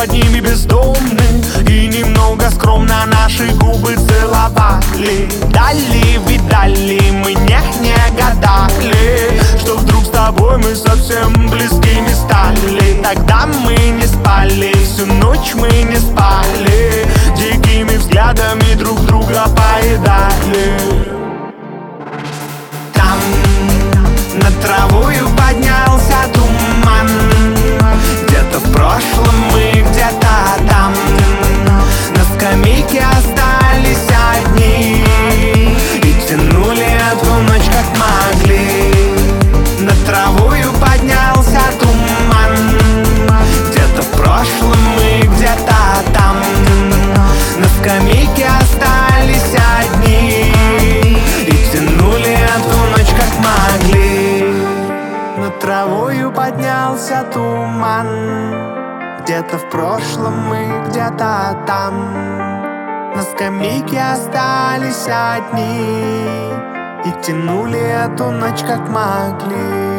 под ними бездомны, и немного скромно наши губы целовали. Дали, видали, мы не гадали, что вдруг с тобой мы совсем близкими стали. Тогда мы не спали, всю ночь мы не спали, дикими взглядами друг друга поедали. Там над травою поднялся туман, где-то в прошлом мы, где-то там. На скамейке остались одни и тянули эту ночь как могли. Над травою поднялся туман, где-то в прошлом мы, где-то там. На скамейке остались одни и тянули эту ночь как могли. Над травою поднялся туман, где-то в прошлом мы, где-то там. На скамейке остались одни и тянули эту ночь как могли.